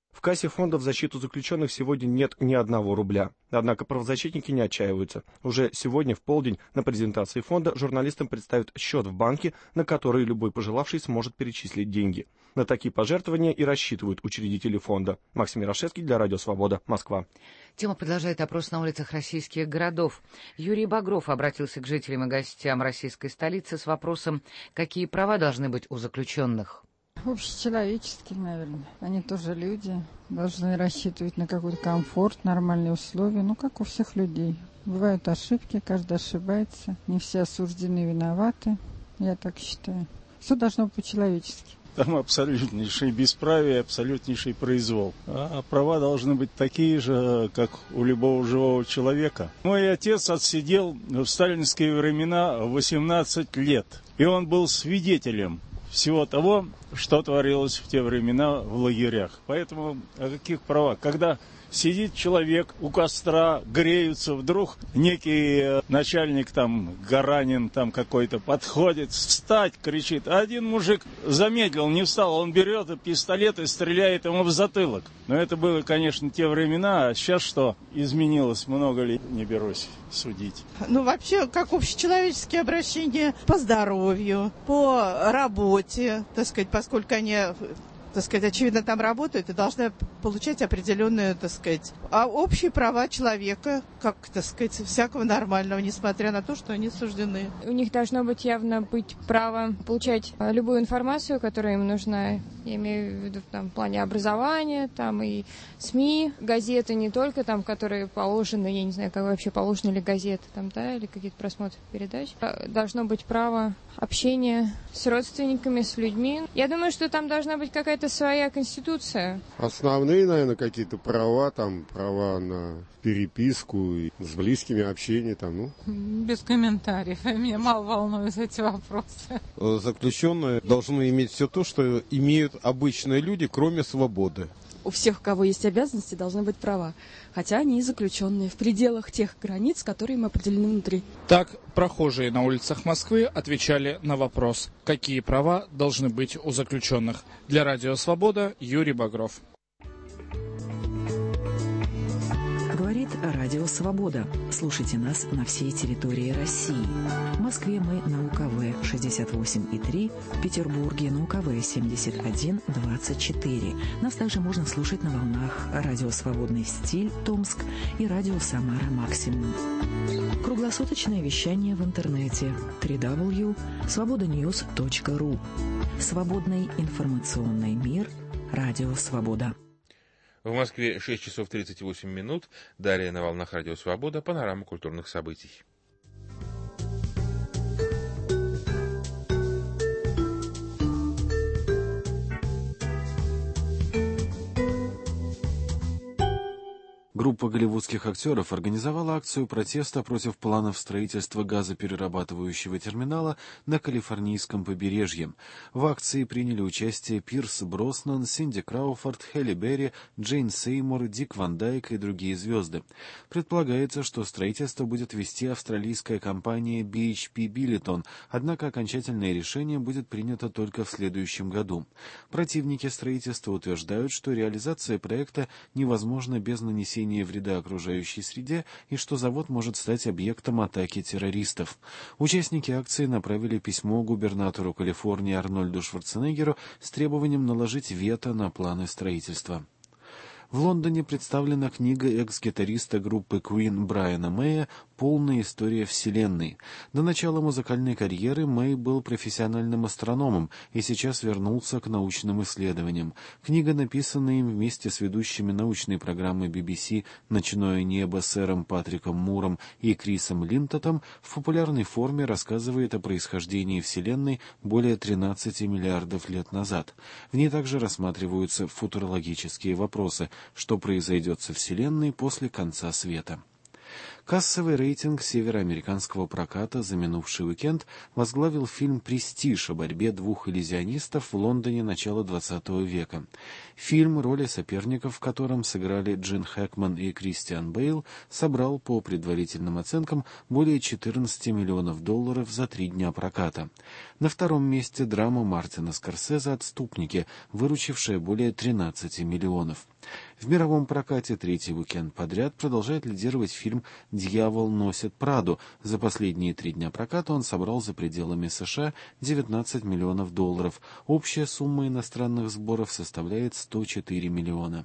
В кассе фонда в защиту заключенных сегодня нет ни одного рубля. Однако правозащитники не отчаиваются. Уже сегодня в полдень на презентации фонда журналистам представят счет в банке, на который любой пожелавший сможет перечислить деньги. На такие пожертвования и рассчитывают учредители фонда. Максим Ярошевский для Радио Свобода, Москва. Тема продолжает опрос на улицах российских городов. Юрий Багров обратился к жителям и гостям российской столицы с вопросом, какие права должны быть у заключенных. Общечеловеческие, наверное. Они тоже люди, должны рассчитывать на какой-то комфорт, нормальные условия, как у всех людей. Бывают ошибки, каждый ошибается, не все осуждены, виноваты, я так считаю. Все должно быть по-человечески. Там абсолютнейший бесправие, абсолютнейший произвол. А права должны быть такие же, как у любого живого человека. Мой отец отсидел в сталинские времена 18 лет, и он был свидетелем всего того, что творилось в те времена в лагерях. Поэтому о каких правах? Когда сидит человек у костра, греются, вдруг некий начальник Гаранин какой-то подходит, встать, кричит. А один мужик замедлил, не встал, он берет пистолет и стреляет ему в затылок. Но это было, конечно, те времена, а сейчас что? Изменилось много ли? Не берусь судить. Вообще, как общечеловеческие обращения по здоровью, по работе, поскольку они, очевидно, там работают и должны получать определенную, а общие права человека, как, всякого нормального, несмотря на то, что они суждены. У них должно быть явно право получать любую информацию, которая им нужна. Я имею в виду в плане образования, и СМИ, газеты не только которые положены, я не знаю, как вообще положены ли газеты или какие-то просмотры передач. Должно быть право общения с родственниками, с людьми. Я думаю, что там должна быть какая-то своя конституция. Основные, наверное, какие-то права, права на переписку, с близкими общение, Без комментариев. Меня мало волнуют эти вопросы. Заключенные должны иметь все то, что имеют обычные люди, кроме свободы. У всех, у кого есть обязанности, должны быть права. Хотя они и заключенные в пределах тех границ, которые им определены внутри. Так, прохожие на улицах Москвы отвечали на вопрос, какие права должны быть у заключенных. Для Радио Свобода Юрий Багров. Говорит Радио Свобода. Слушайте нас на всей территории России. В Москве мы на УКВ 68,3, в Петербурге на УКВ 71,24. Нас также можно слушать на волнах Радио Свободный стиль Томск и Радио Самара Максимум. Круглосуточное вещание в интернете www.svobodanews.ru. Свободный информационный мир. Радио Свобода. В Москве 6 часов 38 минут. Далее на волнах Радио Свобода панорама культурных событий. Группа голливудских актеров организовала акцию протеста против планов строительства газоперерабатывающего терминала на калифорнийском побережье. В акции приняли участие Пирс Броснан, Синди Крауфорд, Хелли Берри, Джейн Сеймур, Дик Ван Дайк и другие звезды. Предполагается, что строительство будет вести австралийская компания BHP Billiton, однако окончательное решение будет принято только в следующем году. Противники строительства утверждают, что реализация проекта невозможна без нанесения вреда окружающей среде и что завод может стать объектом атаки террористов. Участники акции направили письмо губернатору Калифорнии Арнольду Шварценеггеру с требованием наложить вето на планы строительства. В Лондоне представлена книга экс-гитариста группы Queen Брайана Мэя «Полная история Вселенной». До начала музыкальной карьеры Мэй был профессиональным астрономом и сейчас вернулся к научным исследованиям. Книга, написанная им вместе с ведущими научной программы BBC «Ночное небо» сэром Патриком Муром и Крисом Линтотом, в популярной форме рассказывает о происхождении Вселенной более 13 миллиардов лет назад. В ней также рассматриваются футурологические вопросы, что произойдет со Вселенной после конца света. Кассовый рейтинг североамериканского проката за минувший уикенд возглавил фильм «Престиж» о борьбе двух иллюзионистов в Лондоне начала XX века. Фильм, роли соперников в котором сыграли Джин Хэкман и Кристиан Бейл, собрал по предварительным оценкам более $14 миллионов за 3 дня проката. На втором месте драма Мартина Скорсезе «Отступники», выручившая более 13 миллионов. В мировом прокате третий уикенд подряд продолжает лидировать фильм «Дьявол носит Праду». За последние 3 дня проката он собрал за пределами США $19 миллионов. Общая сумма иностранных сборов составляет 104 миллиона.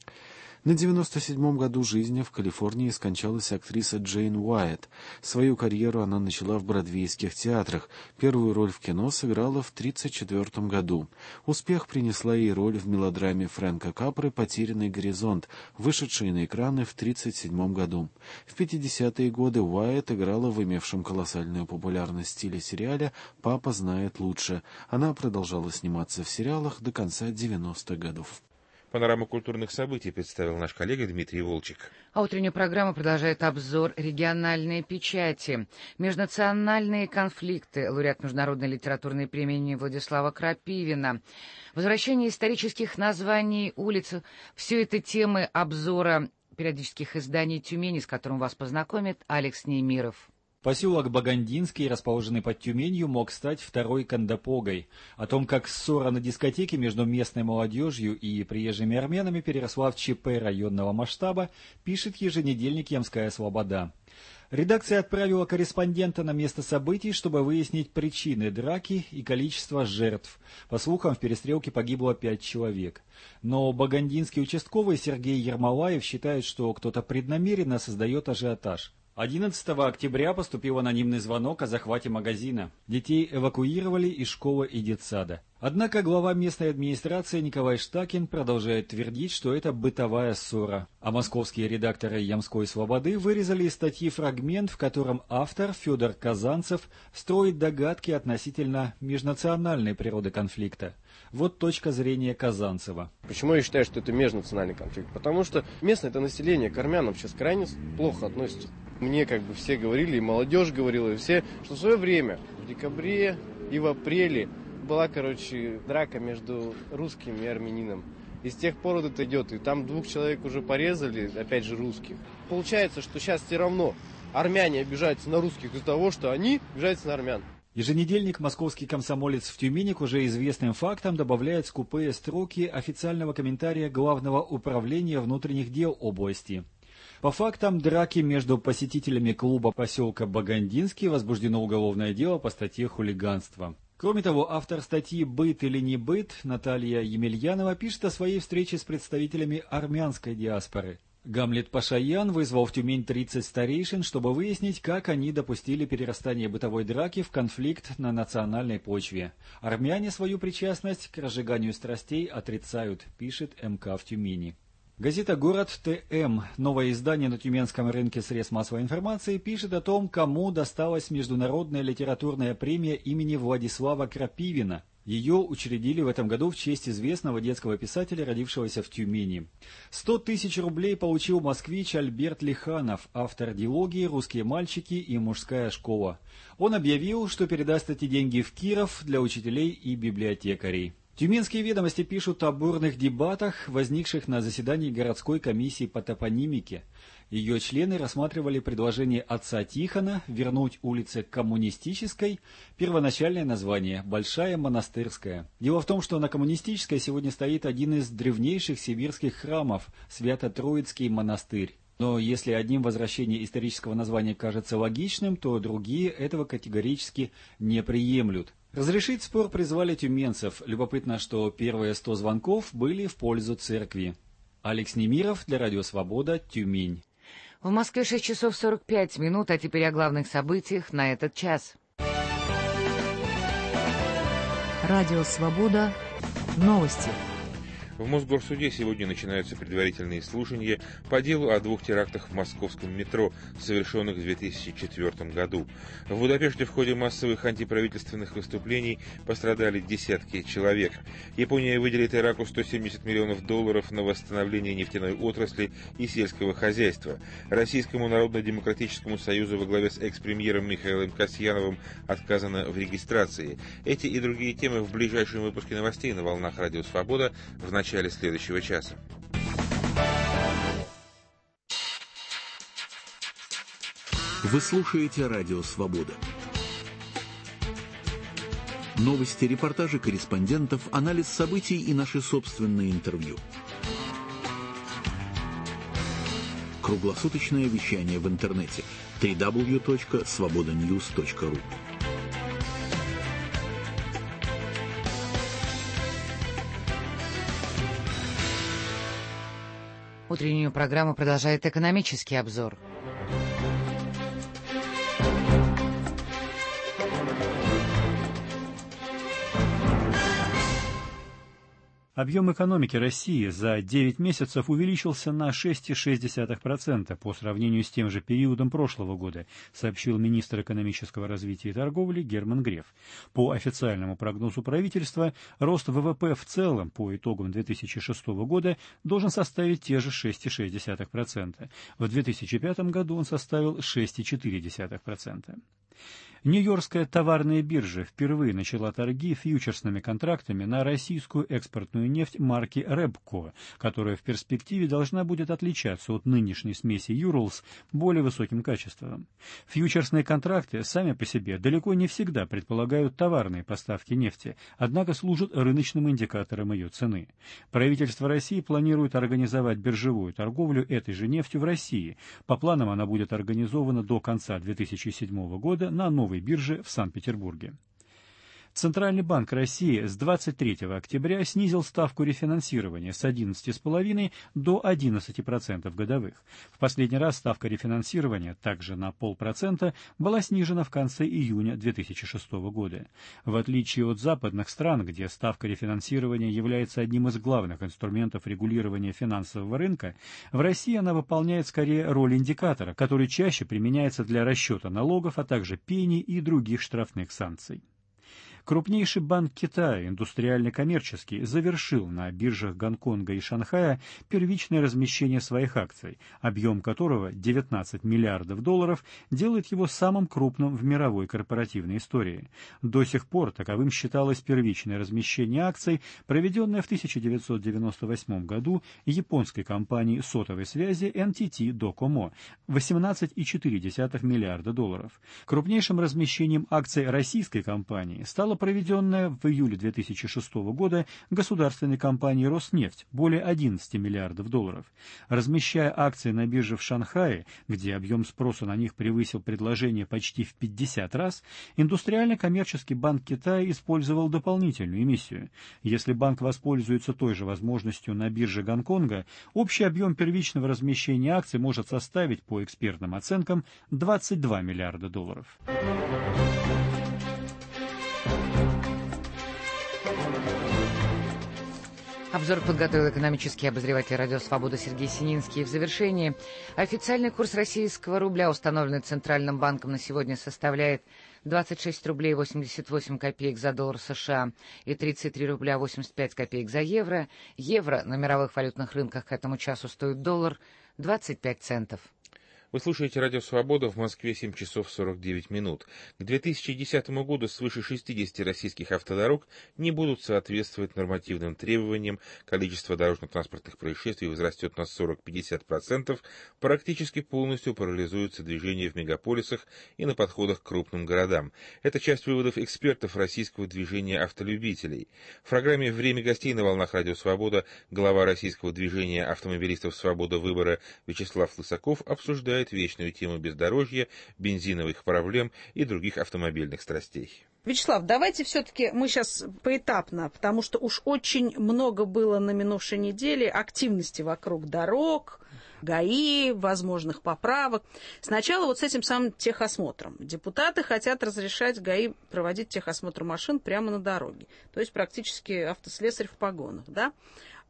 На 97-м году жизни в Калифорнии скончалась актриса Джейн Уайетт. Свою карьеру она начала в бродвейских театрах. Первую роль в кино сыграла в 1934 году. Успех принесла ей роль в мелодраме Фрэнка Капры «Потерянный горизонт», вышедшей на экраны в 1937 году. В 50-е годы Уайетт играла в имевшем колоссальную популярность телесериале «Папа знает лучше». Она продолжала сниматься в сериалах до конца 90-х годов. Панораму культурных событий представил наш коллега Дмитрий Волчек. А утреннюю программу продолжает обзор региональной печати. Межнациональные конфликты. Лауреат Международной литературной премии имени Владислава Крапивина. Возвращение исторических названий улиц. Все это темы обзора периодических изданий Тюмени, с которым вас познакомит Алекс Немиров. Поселок Багандинский, расположенный под Тюменью, мог стать второй Кандапогой. О том, как ссора на дискотеке между местной молодежью и приезжими армянами переросла в ЧП районного масштаба, пишет еженедельник «Ямская Слобода». Редакция отправила корреспондента на место событий, чтобы выяснить причины драки и количество жертв. По слухам, в перестрелке погибло 5 человек. Но багандинский участковый Сергей Ермолаев считает, что кто-то преднамеренно создает ажиотаж. 11 октября поступил анонимный звонок о захвате магазина. Детей эвакуировали из школы и детсада. Однако глава местной администрации Николай Штакин продолжает твердить, что это бытовая ссора. А московские редакторы «Ямской Слободы» вырезали из статьи фрагмент, в котором автор Федор Казанцев строит догадки относительно межнациональной природы конфликта. Вот точка зрения Казанцева. Почему я считаю, что это межнациональный конфликт? Потому что местное это население к армянам сейчас крайне плохо относится. Мне все говорили, и молодежь говорила, и все, что в свое время, в декабре и в апреле, была, драка между русским и армянином. И с тех пор это идет, и там 2 человек уже порезали, опять же, русских. Получается, что сейчас все равно армяне обижаются на русских из-за того, что они обижаются на армян. Еженедельник «Московский комсомолец» в Тюмени к уже известным фактам добавляет скупые строки официального комментария Главного управления внутренних дел области. По фактам драки между посетителями клуба поселка Багандинский возбуждено уголовное дело по статье «Хулиганство». Кроме того, автор статьи «Быт или не быт» Наталья Емельянова пишет о своей встрече с представителями армянской диаспоры. Гамлет Пашаян вызвал в Тюмень 30 старейшин, чтобы выяснить, как они допустили перерастание бытовой драки в конфликт на национальной почве. Армяне свою причастность к разжиганию страстей отрицают, пишет МК в Тюмени. Газета «Город ТМ», новое издание на тюменском рынке средств массовой информации, пишет о том, кому досталась международная литературная премия имени Владислава Крапивина. Ее учредили в этом году в честь известного детского писателя, родившегося в Тюмени. 100 тысяч рублей получил москвич Альберт Лиханов, автор дилогии «Русские мальчики» и «Мужская школа». Он объявил, что передаст эти деньги в Киров для учителей и библиотекарей. Тюменские ведомости пишут о бурных дебатах, возникших на заседании городской комиссии по топонимике. Ее члены рассматривали предложение отца Тихона вернуть улице Коммунистической первоначальное название «Большая Монастырская». Дело в том, что на Коммунистической сегодня стоит один из древнейших сибирских храмов – Свято-Троицкий монастырь. Но если одним возвращение исторического названия кажется логичным, то другие этого категорически не приемлют. Разрешить спор призвали тюменцев. Любопытно, что первые 100 звонков были в пользу церкви. Алекс Немиров для Радио Свобода, Тюмень. В Москве 6 часов 45 минут, а теперь о главных событиях на этот час. Радио Свобода. Новости. В Мосгорсуде сегодня начинаются предварительные слушания по делу о 2 терактах в московском метро, совершенных в 2004 году. В Будапеште в ходе массовых антиправительственных выступлений пострадали десятки человек. Япония выделит Ираку $170 миллионов на восстановление нефтяной отрасли и сельского хозяйства. Российскому Народно-демократическому союзу во главе с экс-премьером Михаилом Касьяновым отказано в регистрации. Эти и другие темы в ближайшем выпуске новостей на волнах Радио Свобода в начале следующего часа. Вы слушаете Радио Свобода. Новости, репортажи корреспондентов, анализ событий и наши собственные интервью. Круглосуточное вещание в интернете www.svobodanews.ru. Утреннюю программу продолжает экономический обзор. Объем экономики России за 9 месяцев увеличился на 6,6% по сравнению с тем же периодом прошлого года, сообщил министр экономического развития и торговли Герман Греф. По официальному прогнозу правительства, рост ВВП в целом по итогам 2006 года должен составить те же 6,6%. В 2005 году он составил 6,4%. Нью-Йоркская товарная биржа впервые начала торги фьючерсными контрактами на российскую экспортную нефть марки Rebco, которая в перспективе должна будет отличаться от нынешней смеси Urals более высоким качеством. Фьючерсные контракты сами по себе далеко не всегда предполагают товарные поставки нефти, однако служат рыночным индикатором ее цены. Правительство России планирует организовать биржевую торговлю этой же нефтью в России. По планам она будет организована до конца 2007 года на новой бирже в Санкт-Петербурге. Центральный банк России с 23 октября снизил ставку рефинансирования с 11,5% до 11% годовых. В последний раз ставка рефинансирования, также на 0,5%, была снижена в конце июня 2006 года. В отличие от западных стран, где ставка рефинансирования является одним из главных инструментов регулирования финансового рынка, в России она выполняет скорее роль индикатора, который чаще применяется для расчета налогов, а также пений и других штрафных санкций. Крупнейший банк Китая, индустриально-коммерческий, завершил на биржах Гонконга и Шанхая первичное размещение своих акций, объем которого $19 миллиардов, делает его самым крупным в мировой корпоративной истории. До сих пор таковым считалось первичное размещение акций, проведенное в 1998 году японской компанией сотовой связи NTT Docomo, $18,4 миллиарда. Крупнейшим размещением акций российской компании стало проведенная в июле 2006 года государственной компанией «Роснефть» более $11 миллиардов. Размещая акции на бирже в Шанхае, где объем спроса на них превысил предложение почти в 50 раз, индустриально-коммерческий банк Китая использовал дополнительную эмиссию. Если банк воспользуется той же возможностью на бирже Гонконга, общий объем первичного размещения акций может составить, по экспертным оценкам, $22 миллиарда. Обзор подготовил экономический обозреватель «Радио Свобода» Сергей Сининский. В завершении официальный курс российского рубля, установленный Центральным банком, на сегодня составляет 26 рублей 88 копеек за доллар США и 33 рубля 85 копеек за евро. Евро на мировых валютных рынках к этому часу стоит $1 25 центов. Вы слушаете «Радио Свобода», в Москве 7 часов 49 минут. К 2010 году свыше 60 российских автодорог не будут соответствовать нормативным требованиям, количество дорожно-транспортных происшествий возрастет на 40-50%, практически полностью парализуется движение в мегаполисах и на подходах к крупным городам. Это часть выводов экспертов российского движения автолюбителей. В программе «Время гостей» на волнах «Радио Свобода» глава российского движения автомобилистов «Свобода выбора» Вячеслав Лысаков обсуждает вечную тему бездорожья, бензиновых проблем и других автомобильных страстей. Вячеслав, давайте все-таки мы сейчас поэтапно, потому что уж очень много было на минувшей неделе активности вокруг дорог, ГАИ, возможных поправок. Сначала вот с этим самым техосмотром. Депутаты хотят разрешать ГАИ проводить техосмотр машин прямо на дороге. То есть практически автослесарь в погонах, да?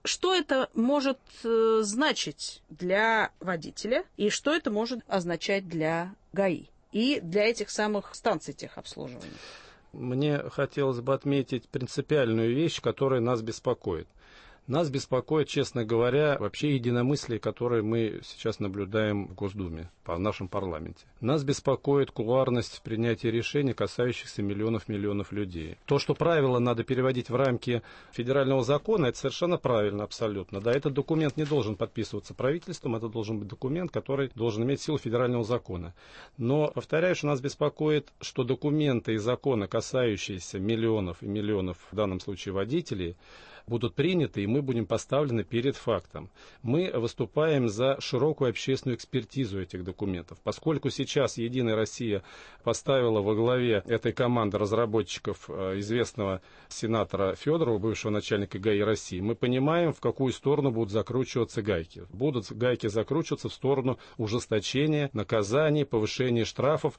Что это может значить для водителя и что это может означать для ГАИ и для этих самых станций техобслуживания? Мне хотелось бы отметить принципиальную вещь, которая нас беспокоит. Нас беспокоит, честно говоря, вообще единомыслие, которое мы сейчас наблюдаем в Госдуме, в нашем парламенте. Нас беспокоит кулуарность принятия решений, касающихся миллионов людей. То, что правила надо переводить в рамки федерального закона, это совершенно правильно, абсолютно. Да, этот документ не должен подписываться правительством, это должен быть документ, который должен иметь силу федерального закона. Но, повторяю, что нас беспокоит, что документы и законы, касающиеся миллионов и миллионов, в данном случае водителей, будут приняты, и мы будем поставлены перед фактом. Мы выступаем за широкую общественную экспертизу этих документов. Поскольку сейчас «Единая Россия» поставила во главе этой команды разработчиков известного сенатора Федорова, бывшего начальника ГАИ России, мы понимаем, в какую сторону будут закручиваться гайки. Будут гайки закручиваться в сторону ужесточения, наказаний, повышения штрафов.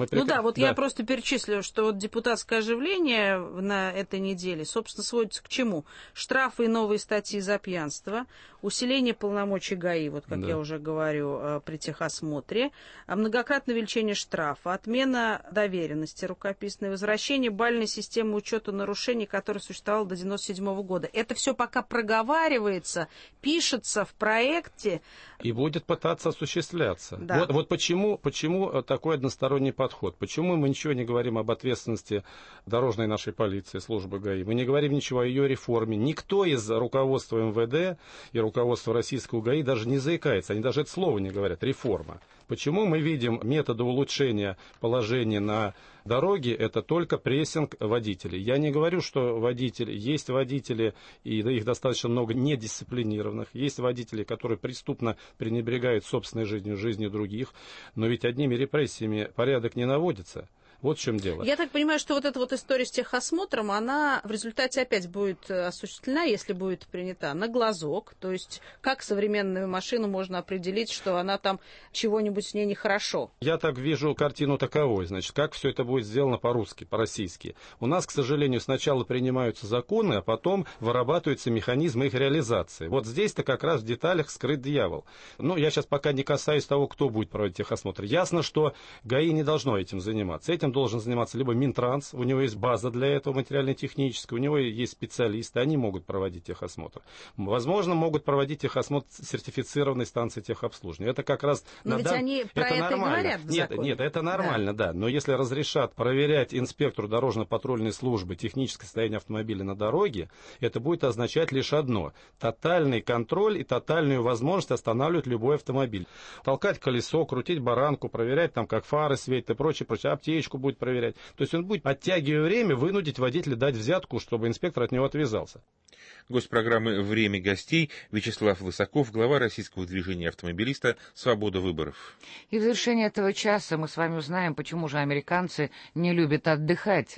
Я просто перечислю, что вот депутатское оживление на этой неделе, собственно, сводится к чему? Штрафы и новые статьи за пьянство, усиление полномочий ГАИ, я уже говорю, при техосмотре, многократное увеличение штрафа, отмена доверенности рукописной, возвращение бальной системы учета нарушений, которая существовала до 1997 года. Это все пока проговаривается, пишется в проекте. И будет пытаться осуществляться. Да. Вот почему такой односторонний подход? Почему мы ничего не говорим об ответственности дорожной нашей полиции, службы ГАИ? Мы не говорим ничего о ее реформе. Никто из руководства МВД и руководства российского ГАИ даже не заикается. Они даже это слово не говорят. Реформа. Почему мы видим методы улучшения положения на дороге? Это только прессинг водителей. Я не говорю, что есть водители, и их достаточно много недисциплинированных. Есть водители, которые преступно пренебрегают собственной жизнью, жизнью других. Но ведь одними репрессиями порядок не наводится. Вот в чем дело. Я так понимаю, что вот эта вот история с техосмотром, она в результате опять будет осуществлена, если будет принята на глазок. То есть, как современную машину можно определить, что она там чего-нибудь с ней нехорошо? Я так вижу картину таковой. Значит, как все это будет сделано по-русски, по-российски. У нас, к сожалению, сначала принимаются законы, а потом вырабатываются механизмы их реализации. Вот здесь-то как раз в деталях скрыт дьявол. Я сейчас пока не касаюсь того, кто будет проводить техосмотр. Ясно, что ГАИ не должно этим заниматься. Этим должен заниматься либо Минтранс, у него есть база для этого материально-техническая, у него есть специалисты, они могут проводить техосмотр. Возможно, могут проводить техосмотр сертифицированной станции техобслуживания. Это как раз... Но ведь они про это и говорят в законе. Нет, это нормально, да. Но если разрешат проверять инспектору дорожно-патрульной службы техническое состояние автомобиля на дороге, это будет означать лишь одно. Тотальный контроль и тотальную возможность останавливать любой автомобиль. Толкать колесо, крутить баранку, проверять там, как фары светят и прочее, аптечку будет проверять. То есть он будет, оттягивая время, вынудить водителя дать взятку, чтобы инспектор от него отвязался. Гость программы «Время гостей» Вячеслав Лысаков, глава российского движения автомобилиста «Свобода выборов». И в завершение этого часа мы с вами узнаем, почему же американцы не любят отдыхать.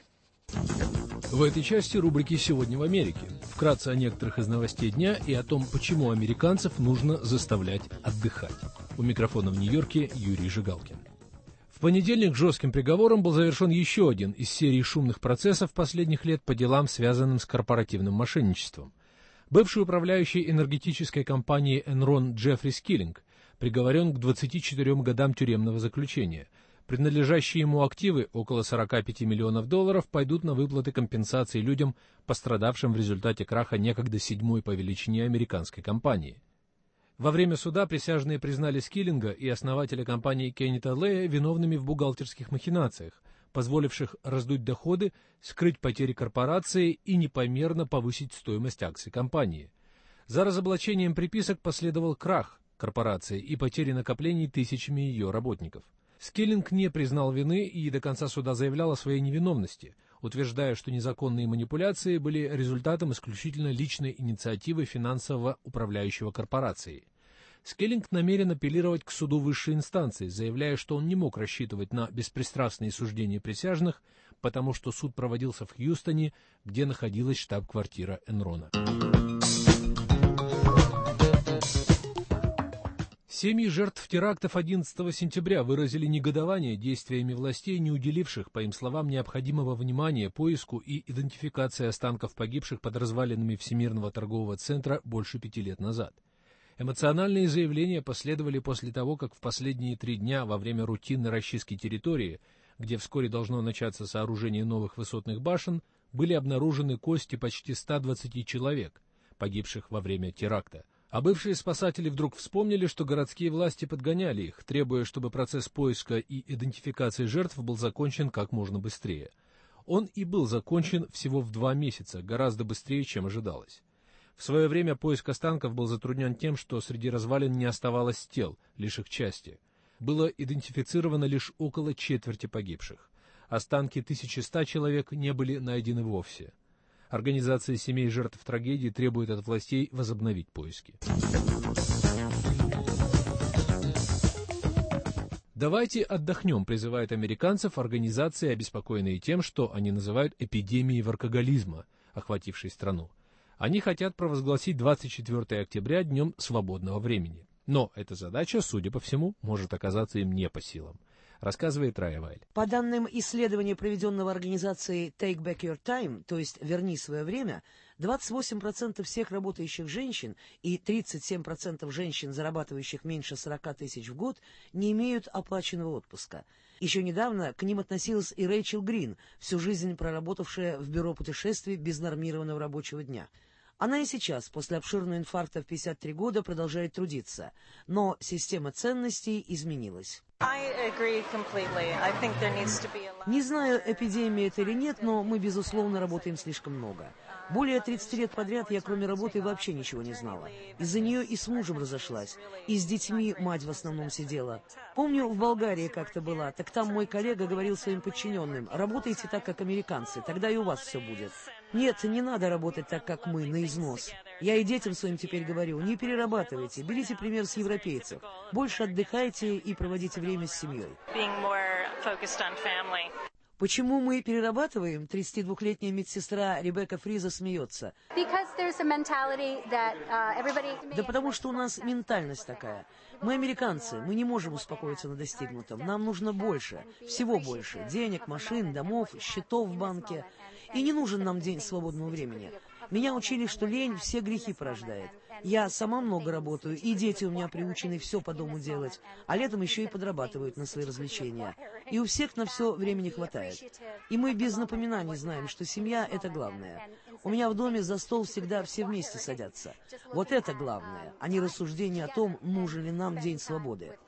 В этой части рубрики «Сегодня в Америке». Вкратце о некоторых из новостей дня и о том, почему американцев нужно заставлять отдыхать. У микрофона в Нью-Йорке Юрий Жигалкин. В понедельник жестким приговором был завершен еще один из серии шумных процессов последних лет по делам, связанным с корпоративным мошенничеством. Бывший управляющий энергетической компанией Enron Джеффри Скиллинг приговорен к 24 годам тюремного заключения. Принадлежащие ему активы, около $45 миллионов, пойдут на выплаты компенсаций людям, пострадавшим в результате краха некогда седьмой по величине американской компании. Во время суда присяжные признали Скиллинга и основателя компании Кеннета Лея виновными в бухгалтерских махинациях, позволивших раздуть доходы, скрыть потери корпорации и непомерно повысить стоимость акций компании. За разоблачением приписок последовал крах корпорации и потери накоплений тысячами ее работников. Скиллинг не признал вины и до конца суда заявлял о своей невиновности, утверждая, что незаконные манипуляции были результатом исключительно личной инициативы финансового управляющего корпорацией. Скиллинг намерен апеллировать к суду высшей инстанции, заявляя, что он не мог рассчитывать на беспристрастные суждения присяжных, потому что суд проводился в Хьюстоне, где находилась штаб-квартира Энрона. Семьи жертв терактов 11 сентября выразили негодование действиями властей, не уделивших, по им словам, необходимого внимания поиску и идентификации останков погибших под развалинами Всемирного торгового центра больше 5 лет назад. Эмоциональные заявления последовали после того, как в последние 3 дня во время рутинной расчистки территории, где вскоре должно начаться сооружение новых высотных башен, были обнаружены кости почти 120 человек, погибших во время теракта. А бывшие спасатели вдруг вспомнили, что городские власти подгоняли их, требуя, чтобы процесс поиска и идентификации жертв был закончен как можно быстрее. Он и был закончен всего в 2 месяца, гораздо быстрее, чем ожидалось. В свое время поиск останков был затруднен тем, что среди развалин не оставалось тел, лишь их части. Было идентифицировано лишь около четверти погибших. Останки 1100 человек не были найдены вовсе. Организация семей жертв трагедии требует от властей возобновить поиски. «Давайте отдохнем», призывает американцев организации, обеспокоенные тем, что они называют эпидемией воркоголизма, охватившей страну. Они хотят провозгласить 24 октября днем свободного времени. Но эта задача, судя по всему, может оказаться им не по силам. Рассказывает Рая Вайль. По данным исследования, проведенного организацией Take Back Your Time, то есть «Верни свое время», 28% всех работающих женщин и 37% женщин, зарабатывающих меньше 40 тысяч в год, не имеют оплаченного отпуска. Еще недавно к ним относилась и Рэйчел Грин, всю жизнь проработавшая в бюро путешествий без нормированного рабочего дня. Она и сейчас, после обширного инфаркта в 53 года, продолжает трудиться. Но система ценностей изменилась. Не знаю, эпидемия это или нет, но мы, безусловно, работаем слишком много. Более 30 лет подряд я, кроме работы, вообще ничего не знала. Из-за нее и с мужем разошлась, и с детьми мать в основном сидела. Помню, в Болгарии как-то была, так там мой коллега говорил своим подчиненным: работайте так, как американцы, тогда и у вас все будет. Нет, не надо работать так, как мы, на износ. Я и детям своим теперь говорю: не перерабатывайте, берите пример с европейцев. Больше отдыхайте и проводите время с семьей. Почему мы перерабатываем? 32-летняя медсестра Ребекка Фриза смеется. Да потому что у нас ментальность такая. Мы американцы, мы не можем успокоиться на достигнутом. Нам нужно больше, всего больше. Денег, машин, домов, счетов в банке. И не нужен нам день свободного времени. Меня учили, что лень все грехи порождает. Я сама много работаю, и дети у меня приучены все по дому делать, а летом еще и подрабатывают на свои развлечения. И у всех на все времени хватает. И мы без напоминаний знаем, что семья — это главное. У меня в доме за стол всегда все вместе садятся. Вот это главное, а не рассуждение о том, нужен ли нам день свободы.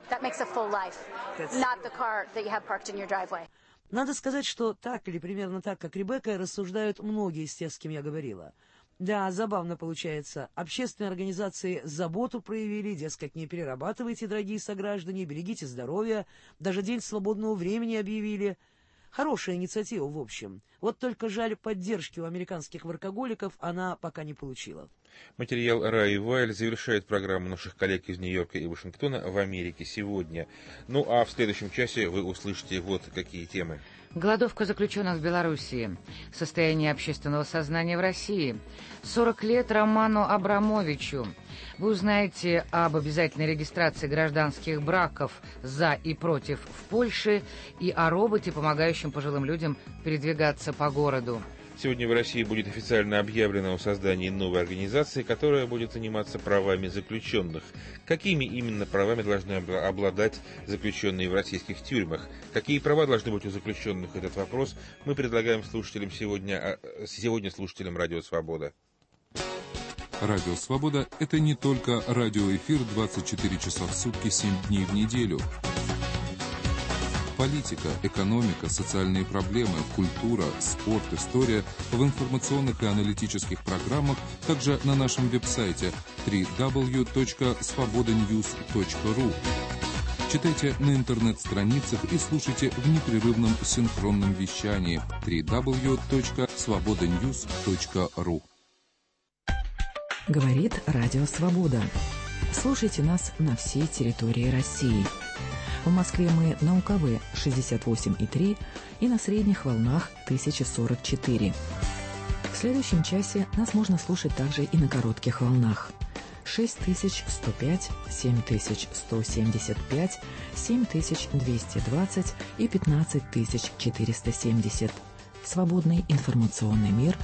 Надо сказать, что так или примерно так, как Ребекка, рассуждают многие из тех, с кем я говорила. Да, забавно получается. Общественные организации заботу проявили, дескать, не перерабатывайте, дорогие сограждане, берегите здоровье, даже день свободного времени объявили. Хорошая инициатива, в общем. Вот только жаль, поддержки у американских воркоголиков она пока не получила. Материал Раи Вайль завершает программу наших коллег из Нью-Йорка и Вашингтона в Америке сегодня. Ну а в следующем часе вы услышите вот какие темы. Голодовка заключенных в Белоруссии. Состояние общественного сознания в России. 40 лет Роману Абрамовичу. Вы узнаете об обязательной регистрации гражданских браков за и против в Польше и о роботе, помогающем пожилым людям передвигаться по городу. Сегодня в России будет официально объявлено о создании новой организации, которая будет заниматься правами заключенных. Какими именно правами должны обладать заключенные в российских тюрьмах? Какие права должны быть у заключенных? Этот вопрос мы предлагаем слушателям сегодня слушателям «Радио Свобода». «Радио Свобода» — это не только радиоэфир 24 часа в сутки, 7 дней в неделю. Политика, экономика, социальные проблемы, культура, спорт, история в информационных и аналитических программах, также на нашем веб-сайте www.svobodanews.ru. Читайте на интернет-страницах и слушайте в непрерывном синхронном вещании www.svobodanews.ru. Говорит Радио Свобода. Слушайте нас на всей территории России. В Москве мы на УКВ 68,3 и на средних волнах 1044. В следующем часе нас можно слушать также и на коротких волнах 6105, 7175, 7220 и 15470. Свободный информационный мир